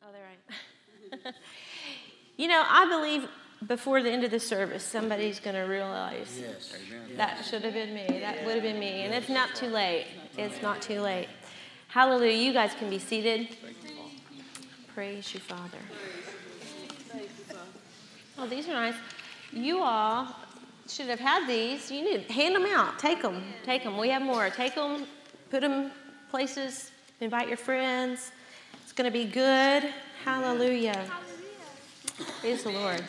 Oh, there I am. I believe before the end of the service, somebody's going to realize that should have been me. That would have been me. And it's not too late. It's not too late. Hallelujah. You guys can be seated. Praise you, Father. Oh, these are nice. You all should have had these. You need to hand them out. Take them. Take them. We have more. Take them. Put them places. Invite your friends. It's going to be good. Hallelujah. Praise the Lord.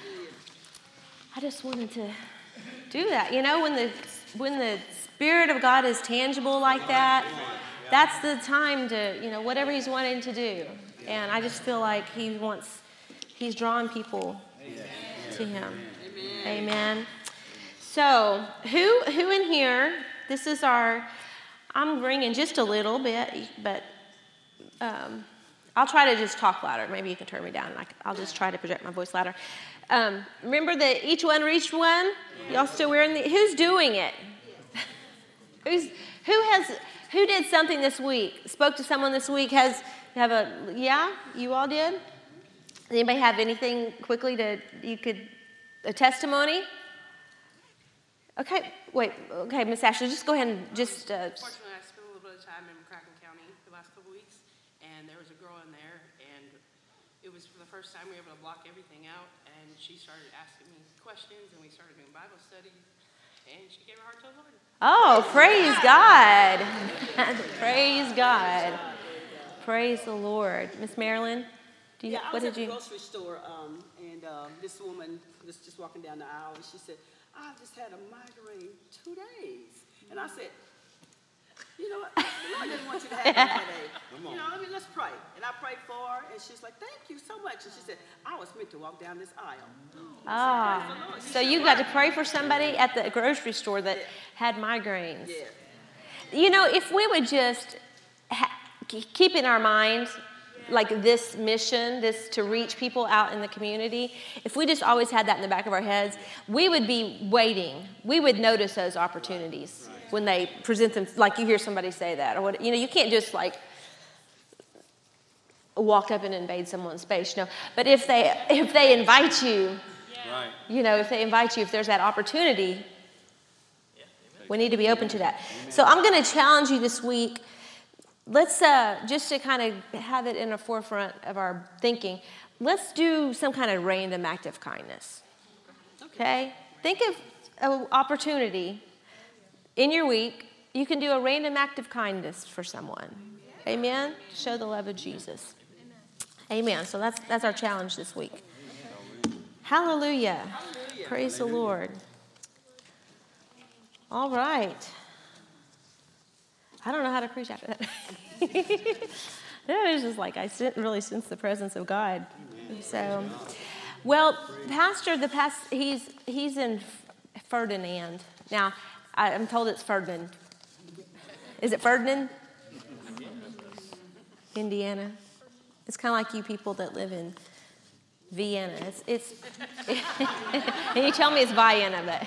I just wanted to do that. When the Spirit of God is tangible like that, that's the time to, whatever He's wanting to do. And I just feel like He's drawing people to Him. Amen. So, who in here, this is I'm bringing just a little bit, but I'll try to just talk louder. Maybe you can turn me down. I'll just try to project my voice louder. Remember the Each One Reached One? Y'all still wearing who's doing it? Who did something this week? Spoke to someone this week? You all did? Anybody have anything quickly a testimony? Okay, Miss Ashley, just go ahead and just... Fortunately, I spent a little bit of time in McCracken County the last couple weeks, and there was a girl in there, and it was for the first time we were able to block everything out, and she started asking me questions, and we started doing Bible studies, and she gave her heart to the Lord. Oh, praise God. Praise God. Praise the Lord. Miss Marilyn, I was at the grocery store, and this woman was just walking down the aisle, and she said, "I've just had a migraine 2 days." And I said, "You know what? The Lord didn't want you to have a headache. Let's pray." And I prayed for her, and she's like, "Thank you so much." And she said, "I was meant to walk down this aisle." So you got to pray for somebody at the grocery store that had migraines. Yeah. If we would just keep in our minds like this mission, this to reach people out in the community, if we just always had that in the back of our heads, we would be waiting. We would notice those opportunities when they present them, like you hear somebody say that. Or what, you can't just walk up and invade someone's space, But if they invite you, if they invite you, if there's that opportunity, we need to be open to that. So I'm going to challenge you this week. Let's, just to kind of have it in the forefront of our thinking, let's do some kind of random act of kindness. Okay? Think of an opportunity in your week. You can do a random act of kindness for someone. Amen? Show the love of Jesus. Amen. So that's our challenge this week. Hallelujah. Praise the Lord. All right. I don't know how to preach after that. It was just I didn't really sense the presence of God. So, Pastor, he's in Ferdinand. Now, I'm told it's Ferdinand. Is it Ferdinand? Indiana. It's kind of like you people that live in Vienna. It's and you tell me it's Vienna,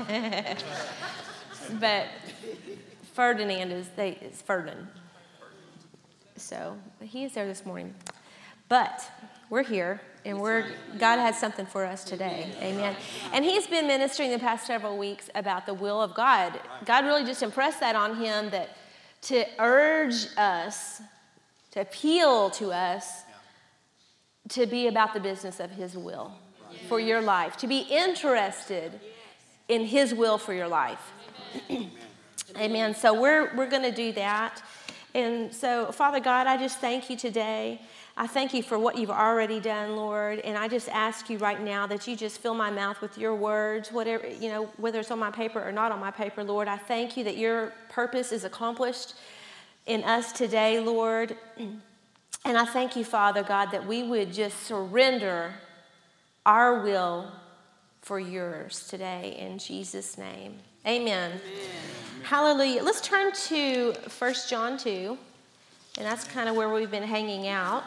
but Ferdinand is Ferdinand. So he is there this morning. But we're here, and God has something for us today. Amen. And he's been ministering the past several weeks about the will of God. God really just impressed that on him, that to urge us, to appeal to us, to be about the business of his will for your life, to be interested in his will for your life. Amen. So we're going to do that. And so, Father God, I just thank you today. I thank you for what you've already done, Lord. And I just ask you right now that you just fill my mouth with your words, whatever, whether it's on my paper or not on my paper, Lord. I thank you that your purpose is accomplished in us today, Lord. And I thank you, Father God, that we would just surrender our will for yours today in Jesus' name. Amen. Amen. Hallelujah. Let's turn to 1 John 2, and that's kind of where we've been hanging out.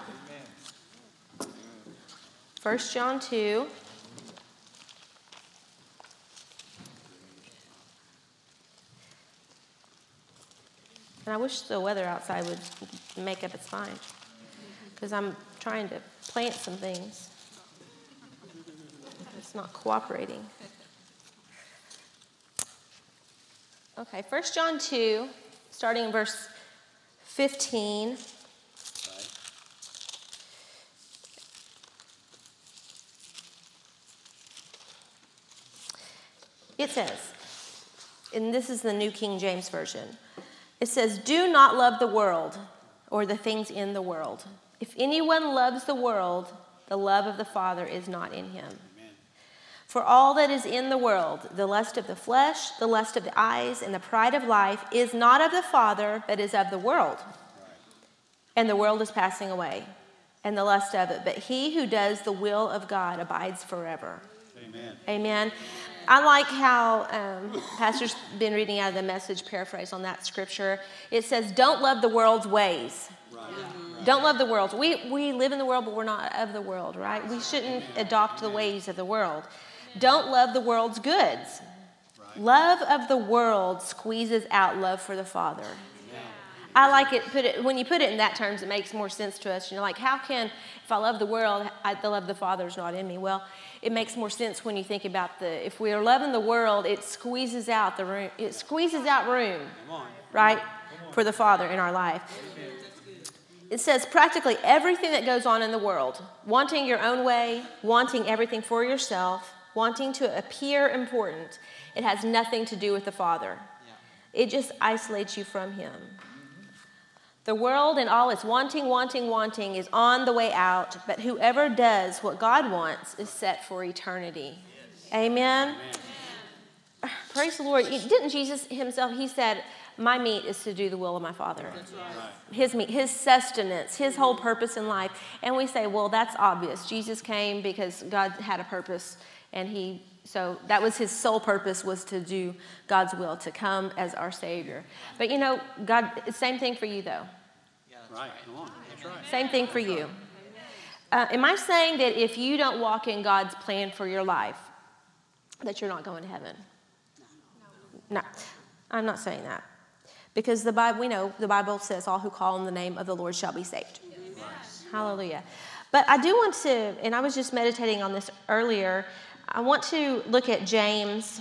1 John 2. And I wish the weather outside would make up its mind. because I'm trying to plant some things. It's not cooperating. Okay, 1 John 2, starting in verse 15. It says, and this is the New King James Version, it says, "Do not love the world or the things in the world. If anyone loves the world, the love of the Father is not in him. Amen. For all that is in the world, the lust of the flesh, the lust of the eyes, and the pride of life is not of the Father, but is of the world. And the world is passing away, and the lust of it. But he who does the will of God abides forever." Amen. Amen. I like how Pastor's been reading out of the Message paraphrase on that scripture. It says, don't love the world's ways. Right. Don't love the world. We live in the world, but we're not of the world, right? We shouldn't adopt the ways of the world. Don't love the world's goods. Right. Love of the world squeezes out love for the Father. I like it, when you put it in that terms, it makes more sense to us. You know, like, how can, if I love the world, the love of the Father is not in me? Well, it makes more sense when you think about if we are loving the world, it squeezes out the room. It squeezes out room, right, for the Father in our life. It says practically everything that goes on in the world, wanting your own way, wanting everything for yourself, wanting to appear important, it has nothing to do with the Father. It just isolates you from Him. The world and all its wanting is on the way out, but whoever does what God wants is set for eternity. Yes. Amen? Amen? Praise the Lord. Didn't Jesus himself, he said, my meat is to do the will of my Father. That's right. His meat, his sustenance, his whole purpose in life. And we say, well, that's obvious. Jesus came because God had a purpose, and so that was his sole purpose, was to do God's will, to come as our Savior. But you know, God, same thing for you though. Yeah, right. Come on. That's right. Same thing for you. Am I saying that if you don't walk in God's plan for your life, that you're not going to heaven? No, I'm not saying that. Because the Bible, we know the Bible says all who call on the name of the Lord shall be saved. Yes. Hallelujah. But I do want to, and I was just meditating on this earlier, I want to look at James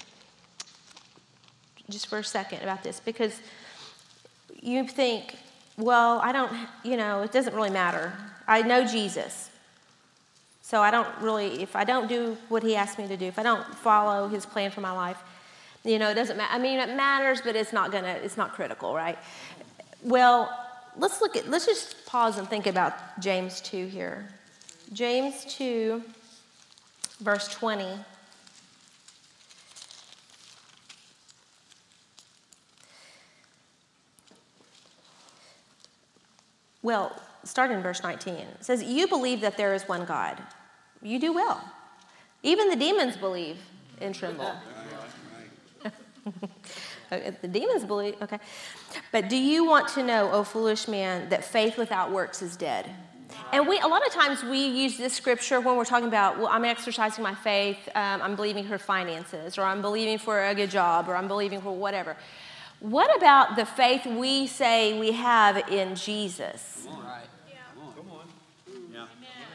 just for a second about this, because you think, well, I don't, it doesn't really matter. I know Jesus. So I don't really, if I don't do what he asked me to do, if I don't follow his plan for my life, it doesn't matter. I mean, it matters, but it's not critical, right? Well, let's just pause and think about James 2 here. James 2, verse 20. Well, start in verse 19. It says, you believe that there is one God. You do well. Even the demons believe and tremble. The demons believe, okay. But do you want to know, O foolish man, that faith without works is dead? And a lot of times we use this scripture when we're talking about, well, I'm exercising my faith, I'm believing for finances, or I'm believing for a good job, or I'm believing for whatever. What about the faith we say we have in Jesus? Come on. Right. Yeah. Come on. Yeah.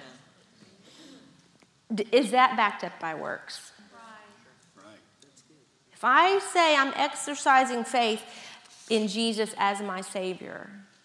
Amen. Is that backed up by works? Right. If I say I'm exercising faith in Jesus as my Savior,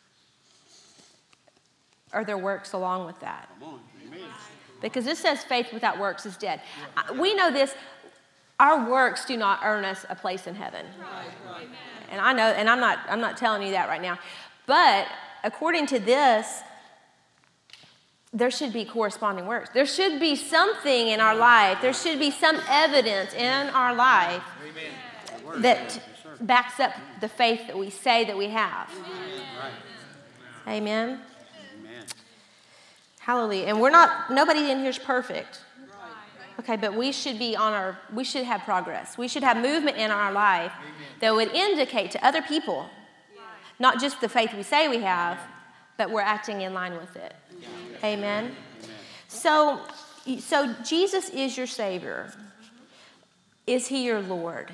are there works along with that? Come on. Amen. Because this says faith without works is dead. We know this. Our works do not earn us a place in heaven. Right. And I know, and I'm not telling you that right now. But according to this, there should be corresponding works. There should be something in our life. There should be some evidence in our life that backs up the faith that we say that we have. Amen. Hallelujah. And nobody in here is perfect. Okay, but we should have progress. We should have movement in our life that would indicate to other people, not just the faith we say we have, but we're acting in line with it. Amen. So Jesus is your Savior. Is he your Lord?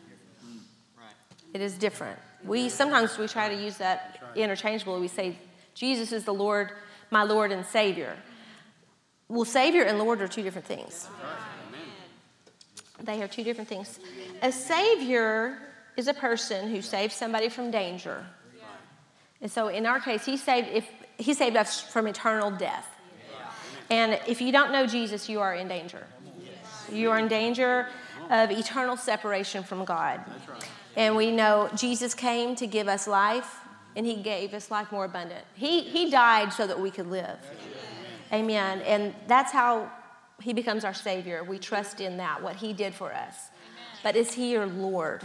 It is different. Sometimes we try to use that interchangeably. We say Jesus is the Lord, my Lord and Savior. Well, Savior and Lord are two different things. They are two different things. A Savior is a person who saves somebody from danger. And so in our case, he saved us from eternal death. And if you don't know Jesus, you are in danger. You are in danger of eternal separation from God. And we know Jesus came to give us life, and he gave us life more abundant. He died so that we could live. Amen. And that's how he becomes our Savior. We trust in that, what he did for us. But is he your Lord?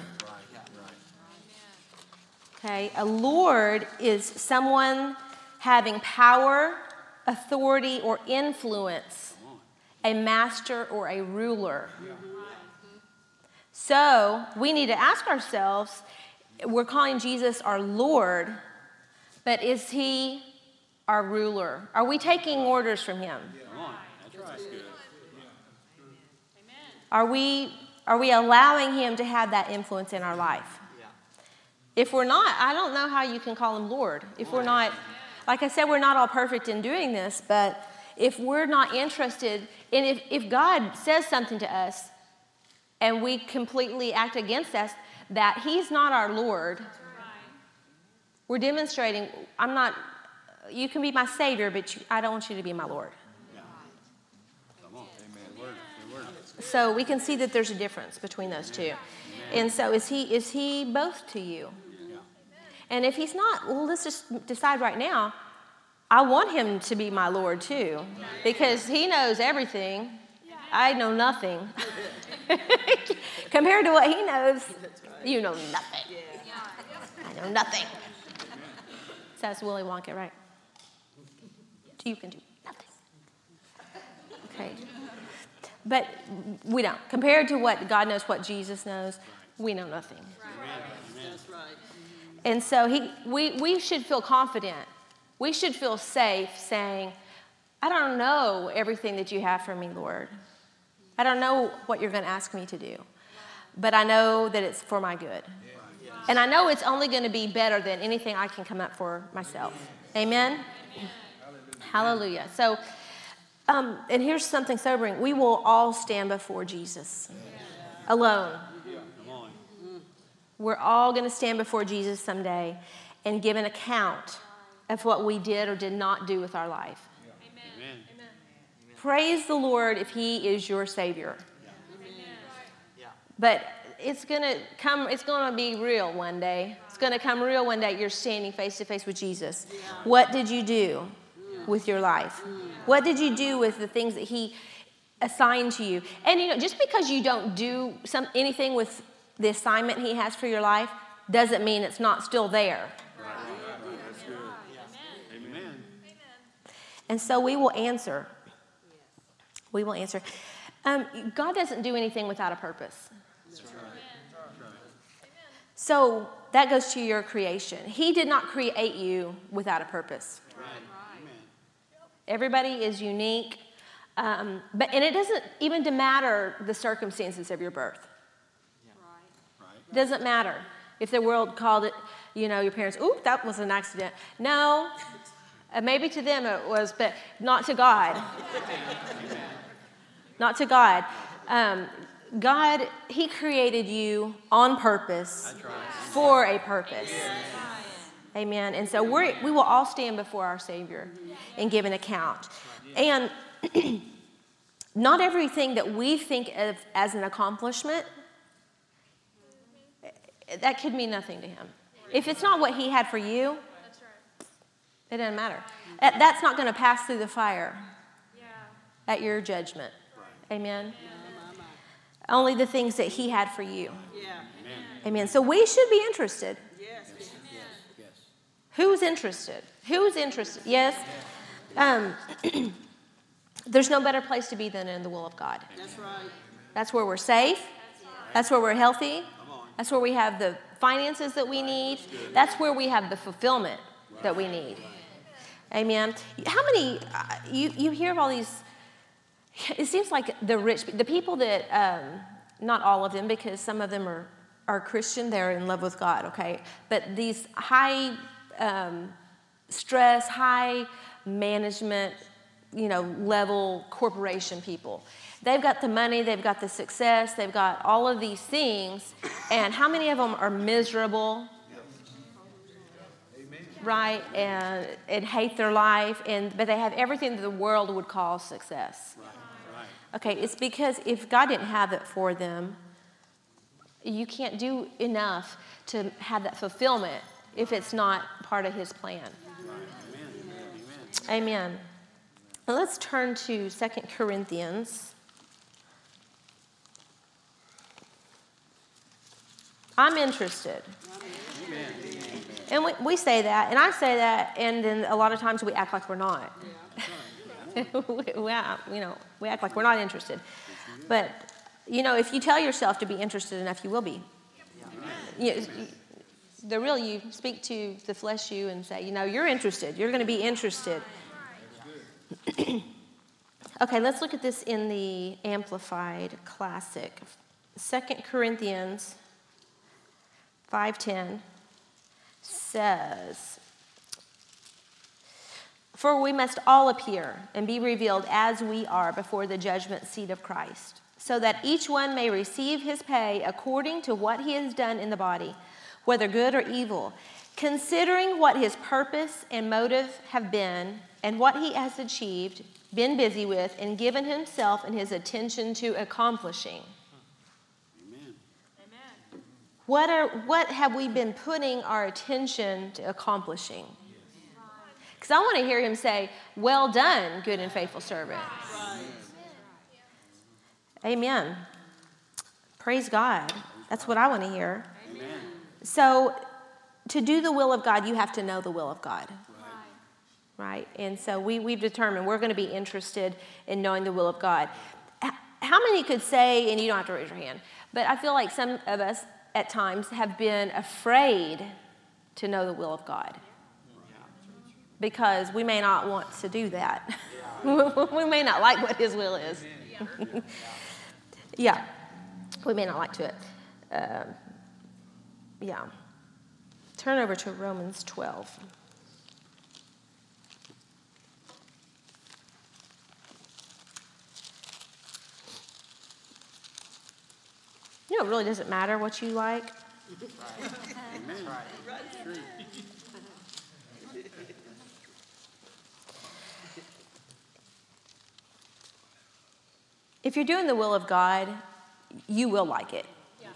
Okay, a Lord is someone having power, authority, or influence, a master or a ruler. So we need to ask ourselves, we're calling Jesus our Lord, but is he our ruler? Are we taking orders from him? Are we allowing him to have that influence in our life? If we're not, I don't know how you can call him Lord. If we're not, like I said, we're not all perfect in doing this, but if we're not interested, and if God says something to us and we completely act against us, that he's not our Lord, we're demonstrating, you can be my Savior, but I don't want you to be my Lord. So we can see that there's a difference between those two. And so is he both to you? And if he's not, well, let's just decide right now, I want him to be my Lord too, because he knows everything. I know nothing. Compared to what he knows, you know nothing. I know nothing. So that's Willy Wonka, right? You can do nothing. Okay. But we don't. Compared to what God knows, what Jesus knows, we know nothing. That's right. And so we should feel confident. We should feel safe saying, I don't know everything that you have for me, Lord. I don't know what you're going to ask me to do. But I know that it's for my good. And I know it's only going to be better than anything I can come up for myself. Amen? Hallelujah. So, and here's something sobering. We will all stand before Jesus alone. We're all going to stand before Jesus someday and give an account of what we did or did not do with our life. Amen. Praise the Lord if he is your Savior. But it's going to be real one day. It's going to come real one day. You're standing face to face with Jesus. What did you do with your life? What did you do with the things that he assigned to you? And just because you don't do anything with the assignment he has for your life doesn't mean it's not still there. That's good. Amen. And so we will answer. We will answer. God doesn't do anything without a purpose. That's right. So that goes to your creation. He did not create you without a purpose. Everybody is unique. And it doesn't even matter the circumstances of your birth. It doesn't matter if the world called it, your parents, ooh, that was an accident. No, maybe to them it was, but not to God. Not to God. God, he created you on purpose for a purpose. Amen. And so we will all stand before our Savior and give an account. And not everything that we think of as an accomplishment, that could mean nothing to him. If it's not what he had for you, it doesn't matter. That's not going to pass through the fire at your judgment. Amen. Only the things that he had for you. Amen. So we should be interested. Who's interested? Who's interested? Yes. There's no better place to be than in the will of God. That's right. That's where we're safe. That's where we're healthy. That's where we have the finances that we need. That's where we have the fulfillment that we need. Amen. How many, you hear of all these, it seems like the people that, not all of them, because some of them are Christian, they're in love with God, okay? But these high stress, high management, level corporation people. They've got the money, they've got the success, they've got all of these things, and how many of them are miserable, right, and hate their life, but they have everything that the world would call success. Okay, it's because if God didn't have it for them, you can't do enough to have that fulfillment if it's not part of his plan. Amen. Now let's turn to 2 Corinthians. I'm interested. And we say that, and I say that, and then a lot of times we act like we're not. We act like we're not interested. But, if you tell yourself to be interested enough, you will be. The real you, speak to the flesh you and say, you're interested. You're going to be interested. Okay, let's look at this in the Amplified Classic. 2 Corinthians 5:10 says, "For we must all appear and be revealed as we are before the judgment seat of Christ, so that each one may receive his pay according to what he has done in the body, whether good or evil, considering what his purpose and motive have been, and what he has achieved, been busy with, and given himself and his attention to accomplishing." What have we been putting our attention to accomplishing? Because I want to hear him say, "Well done, good and faithful servant." Amen. Praise God. That's what I want to hear. Amen. So to do the will of God, you have to know the will of God. Right? And so we've determined we're going to be interested in knowing the will of God. How many could say, and you don't have to raise your hand, but I feel like some of us at times have been afraid to know the will of God because we may not want to do that. We may not like what his will is. Yeah, we may not like to it. Turn over to Romans 12. It really doesn't matter what you like. If you're doing the will of God, you will like it.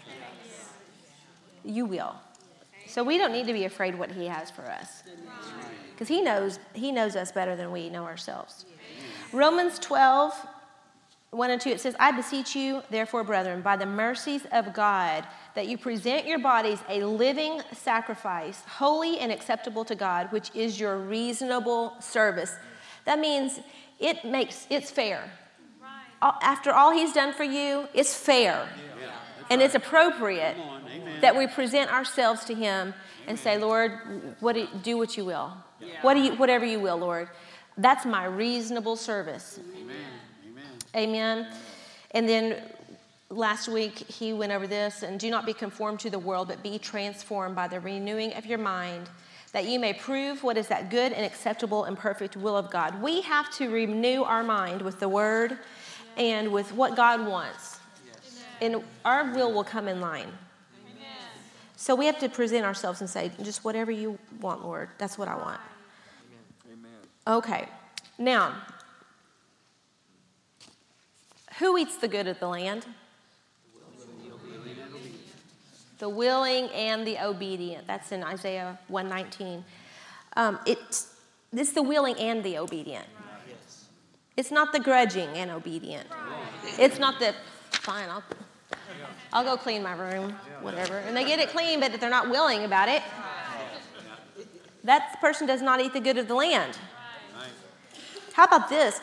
You will. So we don't need to be afraid what he has for us, because he knows us better than we know ourselves. Romans 12. 1 and 2, it says, "I beseech you, therefore, brethren, by the mercies of God, that you present your bodies a living sacrifice, holy and acceptable to God, which is your reasonable service." That means it's fair. Right. After all he's done for you, it's fair. Yeah, and it's appropriate that we present ourselves to him and say, "Lord, do what you will. Yeah. Whatever you will, Lord. That's my reasonable service." Amen. Amen. And then last week he went over this, and "Do not be conformed to the world, but be transformed by the renewing of your mind, that you may prove what is that good and acceptable and perfect will of God." We have to renew our mind with the word and with what God wants. And our will come in line. So we have to present ourselves and say, "Just whatever you want, Lord. That's what I want." Okay. Now, who eats the good of the land? The willing and the obedient. That's in Isaiah 1:19. It's the willing and the obedient. It's not the grudging and obedient. It's not the, "Fine, I'll go clean my room," whatever. And they get it clean, but they're not willing about it. That person does not eat the good of the land. How about this?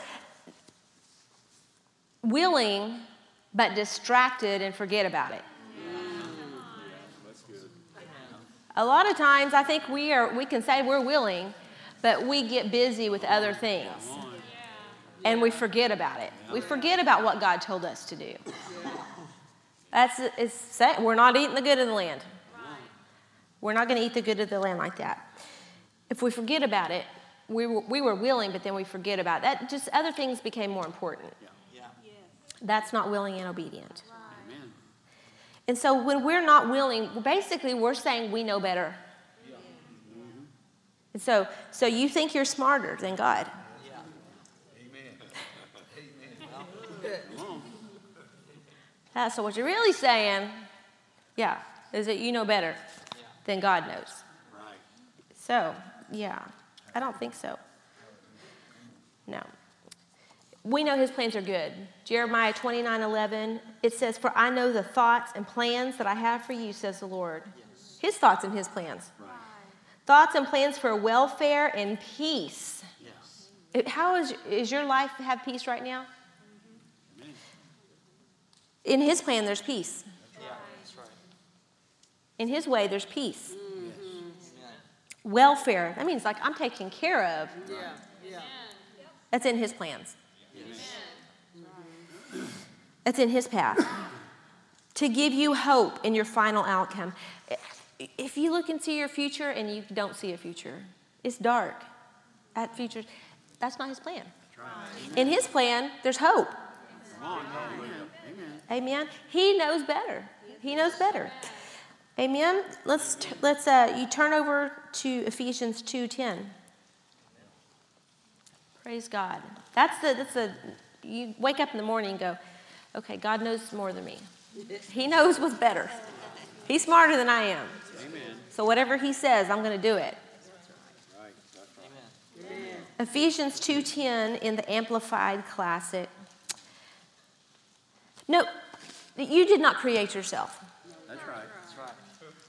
Willing, but distracted and forget about it. A lot of times I think we can say we're willing, but we get busy with other things. And we forget about it. We forget about what God told us to do. We're not eating the good of the land. We're not going to eat the good of the land like that. if we forget about it, we were willing, but then we forget about it. That. Just other things became more important. Yeah. That's not willing and obedient. Amen. And so when we're not willing, basically we're saying we know better. And so you think you're smarter than God. So what you're really saying, is that you know better than God knows. Right. So, I don't think so. No. We know his plans are good. Jeremiah 29:11, it says, "For I know the thoughts and plans that I have for you, says the Lord." Yes. His thoughts and his plans. Right. Thoughts and plans for welfare and peace. Yes. How is your life have peace right now? Amen. In his plan, there's peace. Yeah, that's right. In his way, there's peace. Amen. Welfare, that means like I'm taken care of. Yeah. That's in his plans. That's in his path. To give you hope in your final outcome. If you look into your future and you don't see a future, it's dark. That future, that's not his plan. In his plan, there's hope. Come on. Amen. Amen. He knows better. He knows better. Amen. You turn over to Ephesians 2:10. Praise God. You wake up in the morning and go, okay, God knows more than me. He knows what's better. He's smarter than I am. Amen. So whatever he says, I'm going to do it. Right. That's right. Amen. Ephesians 2:10 in the Amplified Classic. No, you did not create yourself. That's right. That's right.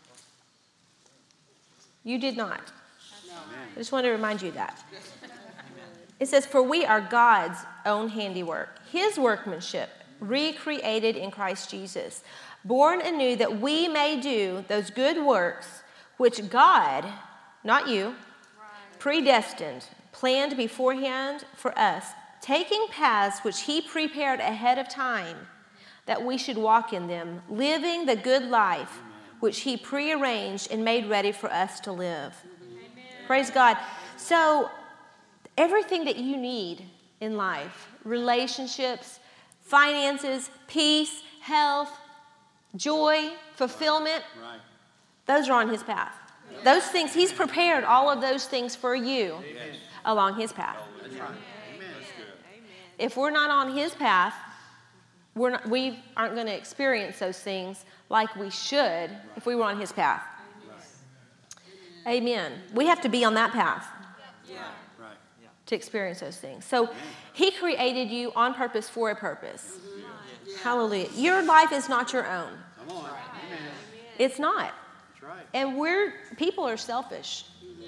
You did not. Amen. I just want to remind you of that. It says, "For we are God's own handiwork, his workmanship, recreated in Christ Jesus, born anew that we may do those good works which God," not you, "predestined, planned beforehand for us, taking paths which he prepared ahead of time, that we should walk in them, living the good life which he prearranged and made ready for us to live." Amen. Praise God. So everything that you need in life, relationships, finances, peace, health, joy, fulfillment, Right. those are on his path. Those things, he's prepared all of those things for you along his path. That's right. Amen. That's good. If we're not on his path, we aren't going to experience those things like we should if we were on his path. Right. Amen. We have to be on that path Right. to experience those things. So he created you on purpose for a purpose. Hallelujah. Your life is not your own. Come on. Amen. It's not. That's right. And people are selfish.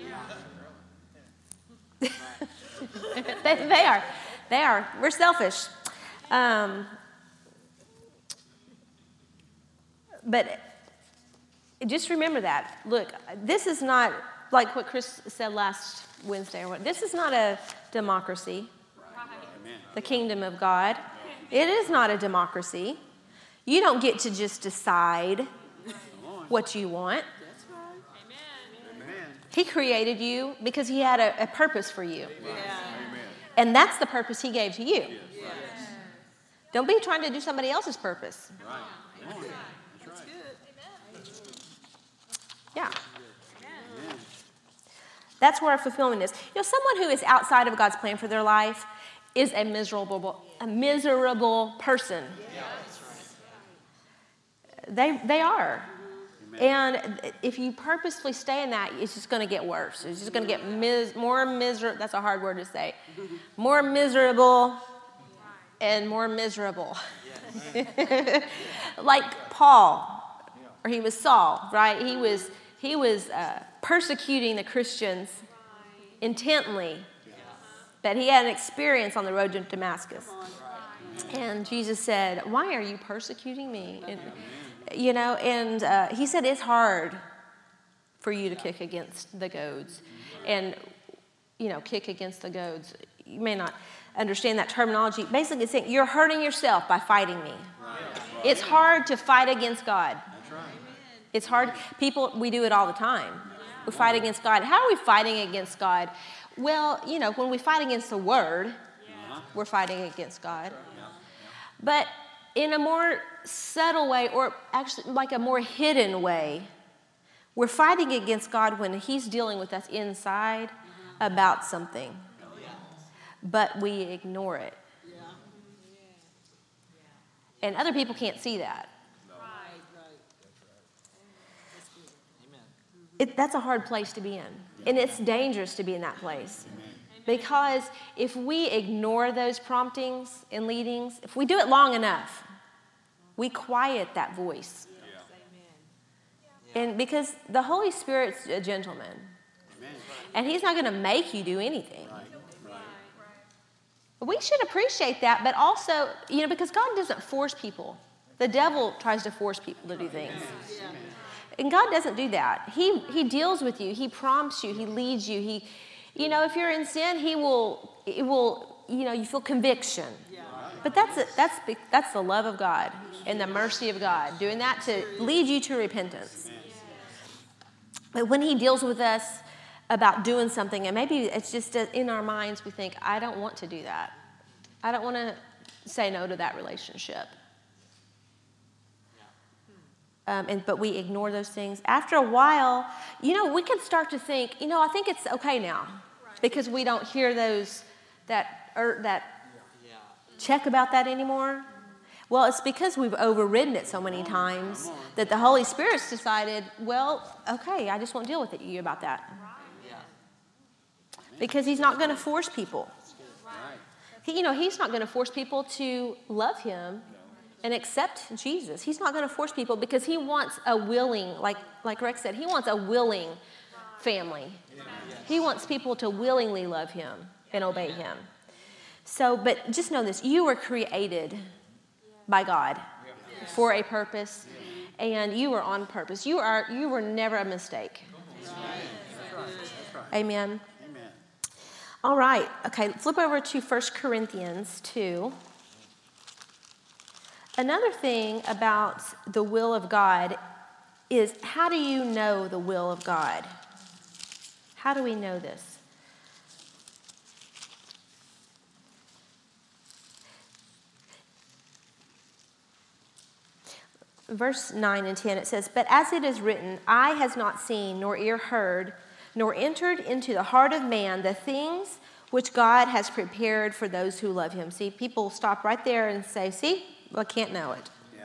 They are. We're selfish. But just remember that. Look, this is not like what Chris said last Wednesday. This is not a democracy, Amen. the kingdom of God. It is not a democracy. You don't get to just decide what you want. Amen. He created you because he had a purpose for you. Yeah. And that's the purpose he gave to you. Don't be trying to do somebody else's purpose. Right. Come on. That's good. Yeah. That's where fulfillment is. Someone who is outside of God's plan for their life is a miserable person. They are. And if you purposefully stay in that, it's just going to get worse. It's just going to get more miserable. That's a hard word to say. More miserable and more miserable. Like Paul, or he was Saul, right? He was persecuting the Christians intently, but he had an experience on the road to Damascus. And Jesus said, "Why are you persecuting me?" And, he said, "It's hard for you to kick against the goads." And, kick against the goads. You may not understand that terminology. Basically, it's saying you're hurting yourself by fighting me. It's hard to fight against God. That's right. It's hard. We do it all the time. We fight against God. How are we fighting against God? Well, when we fight against the Word, we're fighting against God. But in a more subtle way, or actually like a more hidden way, we're fighting against God when He's dealing with us inside about something. But we ignore it. And other people can't see that. That's a hard place to be in. And it's dangerous to be in that place. Because if we ignore those promptings and leadings, if we do it long enough, we quiet that voice. And because the Holy Spirit's a gentleman. And He's not going to make you do anything. We should appreciate that, but also, because God doesn't force people. The devil tries to force people to do things. And God doesn't do that. He deals with you. He prompts you. He leads you. If you're in sin, you feel conviction. But that's the love of God and the mercy of God, doing that to lead you to repentance. But when He deals with us about doing something, and maybe it's just in our minds, we think, I don't want to do that. I don't want to say no to that relationship. But we ignore those things. After a while, we can start to think, I think it's okay now, because we don't hear that check about that anymore. Well, it's because we've overridden it so many times that the Holy Spirit's decided, well, okay, I just won't deal with you about that. Because He's not going to force people. He's not going to force people to love Him and accept Jesus. He's not going to force people because He wants a willing, like Rex said, He wants a willing family. He wants people to willingly love Him and obey Him. So, but just know this, you were created by God for a purpose, and you were on purpose. You were never a mistake. Amen. All right. Okay, flip over to 1 Corinthians 2. Another thing about the will of God is, how do you know the will of God? How do we know this? Verse 9 and 10, it says, "But as it is written, eye has not seen, nor ear heard, nor entered into the heart of man the things which God has prepared for those who love Him." See, people stop right there and say, see, I can't know it. Yeah.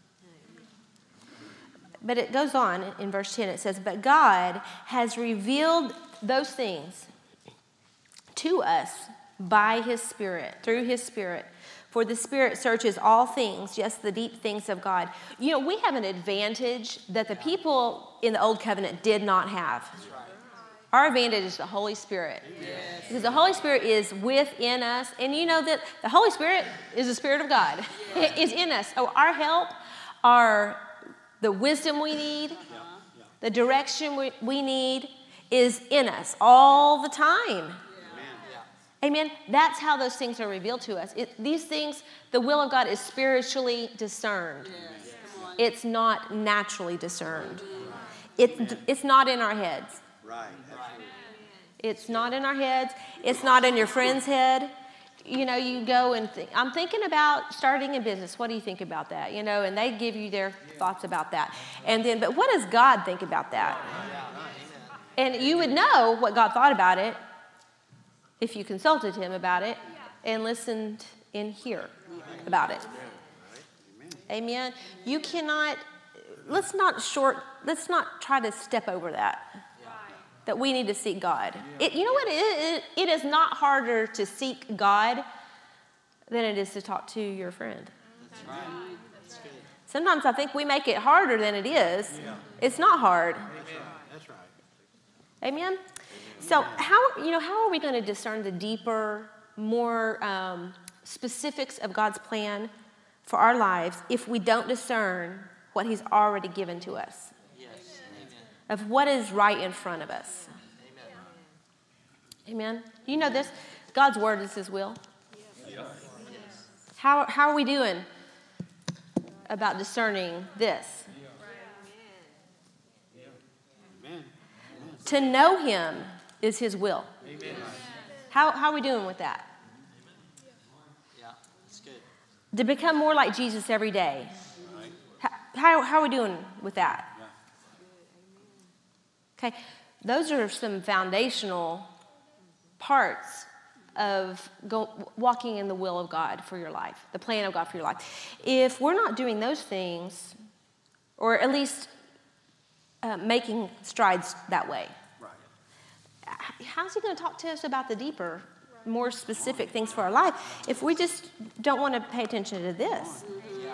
But it goes on in verse 10, it says, "But God has revealed those things to us by His Spirit, through His Spirit. For the Spirit searches all things, just the deep things of God." We have an advantage that the people in the Old Covenant did not have. Our advantage is the Holy Spirit. Yes. Because the Holy Spirit is within us. And you know that the Holy Spirit is the Spirit of God. Yes. It is in us. So our help, the wisdom we need, the direction we need is in us all the time. Amen. That's how those things are revealed to us. These things, the will of God is spiritually discerned. Yes. It's not naturally discerned. It's not in our heads. Right. It's not in our heads. It's not in your friend's head. You go and think, I'm thinking about starting a business. What do you think about that? And they give you their thoughts about that. And then, but what does God think about that? And you would know what God thought about it if you consulted Him about it and listened in here about it. Amen. You cannot, let's not try to step over that we need to seek God. You know what it is not harder to seek God than it is to talk to your friend. That's right. Sometimes I think we make it harder than it is. Yeah. It's not hard. That's right. Amen. So how are we going to discern the deeper, more specifics of God's plan for our lives if we don't discern what He's already given to us? Of what is right in front of us. Amen. Do you know this? God's word is His will. Yes. How are we doing about discerning this? To know him is his will. Amen. How are we doing with that? Yeah, that's good. To become more like Jesus every day. Right. How are we doing with that? Yeah. Okay, those are some foundational parts of walking in the will of God for your life, the plan of God for your life. If we're not doing those things, or at least making strides that way, Right. how's he going to talk to us about the deeper, more specific things for our life if we just don't want to pay attention to this?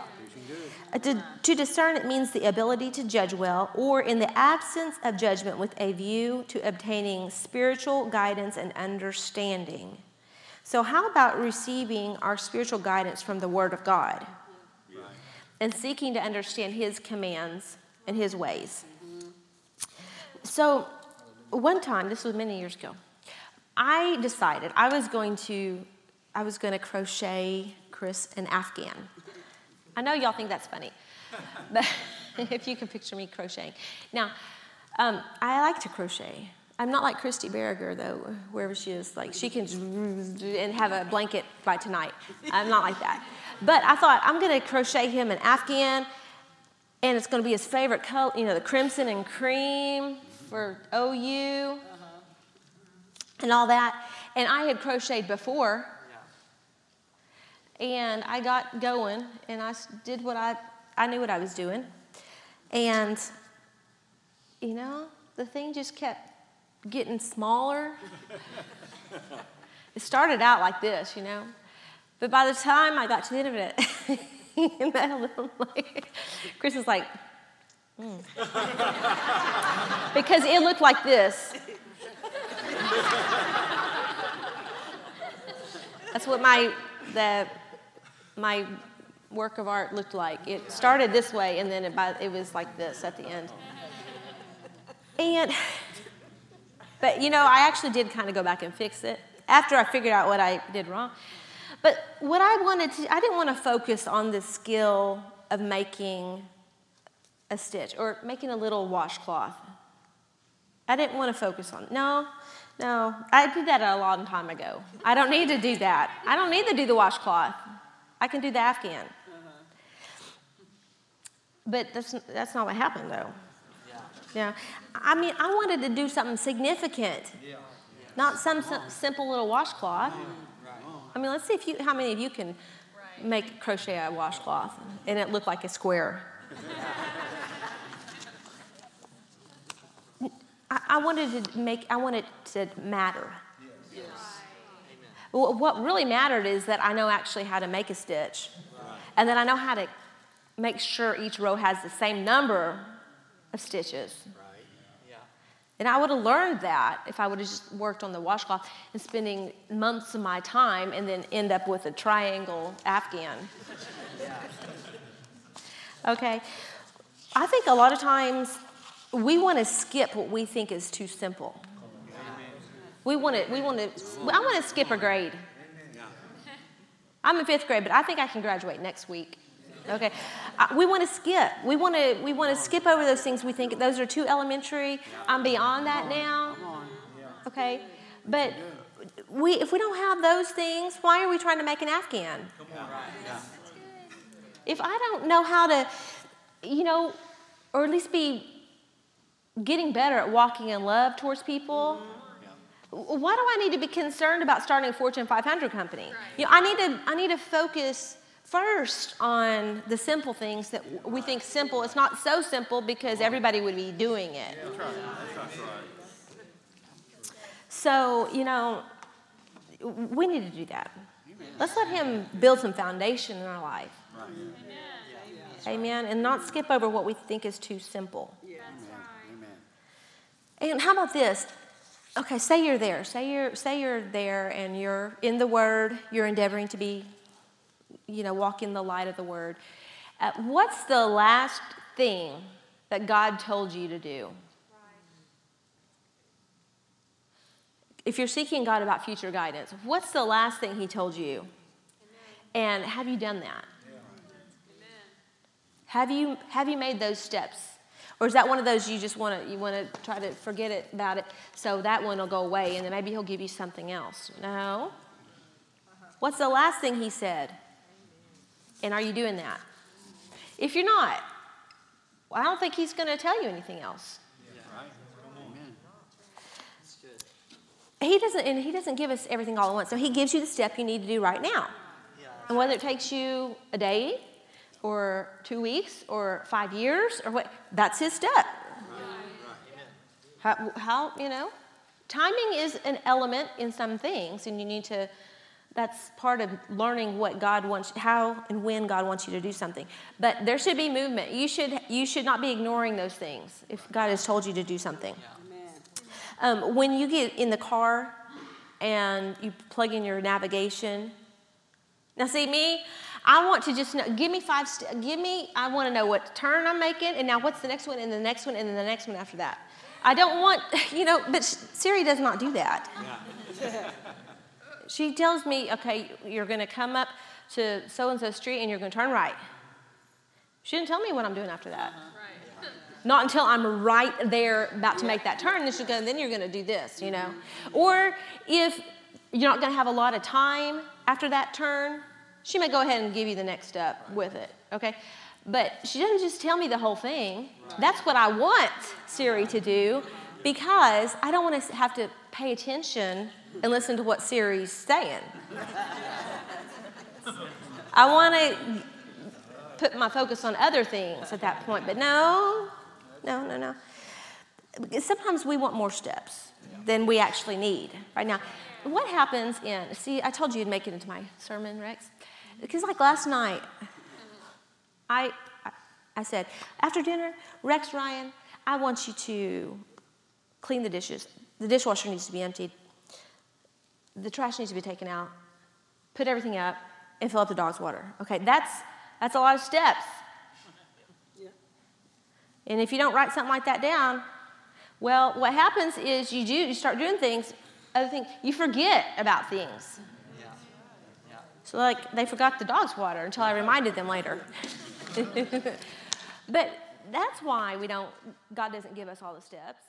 To discern, it means the ability to judge well, or in the absence of judgment with a view to obtaining spiritual guidance and understanding. So how about receiving our spiritual guidance from the Word of God and seeking to understand His commands and His ways? So one time, this was many years ago, I decided I was going to crochet Chris an Afghan. I know y'all think that's funny, but if you can picture me crocheting. Now, I like to crochet. I'm not like Christy Berriger, though, wherever she is. Like, she can and have a blanket by tonight. I'm not like that. But I thought, I'm going to crochet him an Afghan, and it's going to be his favorite color, the crimson and cream for OU and all that. And I had crocheted before. And I got going, and I did what I knew what I was doing. And, the thing just kept getting smaller. It started out like this, But by the time I got to the end of it, Chris was like, because it looked like this. That's what my work of art looked like. It started this way, and then it was like this at the end. But I actually did kind of go back and fix it after I figured out what I did wrong. But what I didn't want to focus on the skill of making a stitch or making a little washcloth. I didn't want to focus on, no, I did that a long time ago. I don't need to do that. I don't need to do the washcloth. I can do the Afghan. But that's not what happened, though. Yeah. I wanted to do something significant, not some simple little washcloth. Let's see how many of you can crochet a washcloth and it look like a square. I wanted it to matter. Yes. Well, what really mattered is that I know actually how to make a stitch, and that I know how to make sure each row has the same number of stitches. Right. Yeah. And I would have learned that if I would have just worked on the washcloth and spending months of my time and then end up with a triangle Afghan. Okay. I think a lot of times we want to skip what we think is too simple. I want to skip a grade. I'm in 5th grade, but I think I can graduate next week. Okay, we want to skip. We want to skip over those things. We think those are too elementary. I'm beyond that now. Okay, but if we don't have those things, why are we trying to make an Afghan? If I don't know how to, or at least be getting better at walking in love towards people, why do I need to be concerned about starting a Fortune 500 company? I need to focus first on the simple things that we think simple. It's not so simple because everybody would be doing it. That's right. So, we need to do that. Let's let Him build some foundation in our life. Amen. And not skip over what we think is too simple. And how about this? Okay, say you're there. Say you're there and you're in the Word. You're endeavoring to be, walk in the light of the Word. What's the last thing that God told you to do? If you're seeking God about future guidance, what's the last thing He told you? And have you done that? Have you made those steps? Or is that one of those you want to try to forget it about it so that one will go away and then maybe he'll give you something else? No. What's the last thing he said? And are you doing that? If you're not, well, I don't think he's going to tell you anything else. Right. Amen. That's good. He doesn't give us everything all at once. So he gives you the step you need to do right now. Yeah. And whether it takes you a day or 2 weeks or 5 years or what, that's his step. Right. How timing is an element in some things, and you need to, that's part of learning what God wants, how and when God wants you to do something. But there should be movement. You should not be ignoring those things if God has told you to do something. Amen. When you get in the car and you plug in your navigation, now see me, I want to just know, I want to know what turn I'm making, and now what's the next one, and the next one, and then the next one after that. I don't want, but Siri does not do that. Yeah. She tells me, okay, you're going to come up to so-and-so street, and you're going to turn right. She didn't tell me what I'm doing after that. Right. Not until I'm right there about to make that turn, and she'll go, then you're going to do this, Or if you're not going to have a lot of time after that turn, she may go ahead and give you the next step with it, okay? But she doesn't just tell me the whole thing. That's what I want Siri to do because I don't want to have to pay attention and listen to what Siri's saying. I want to put my focus on other things at that point, but no. Sometimes we want more steps than we actually need right now. What happens I told you you'd make it into my sermon, Rex, because like last night, I said, after dinner, Rex, Ryan, I want you to clean the dishes. The dishwasher needs to be emptied. The trash needs to be taken out. Put everything up and fill up the dog's water. Okay, that's a lot of steps. Yeah. And if you don't write something like that down, well, what happens is you start doing other things, you forget about things. Yeah. Yeah. So like they forgot the dog's water until I reminded them later. But that's why God doesn't give us all the steps.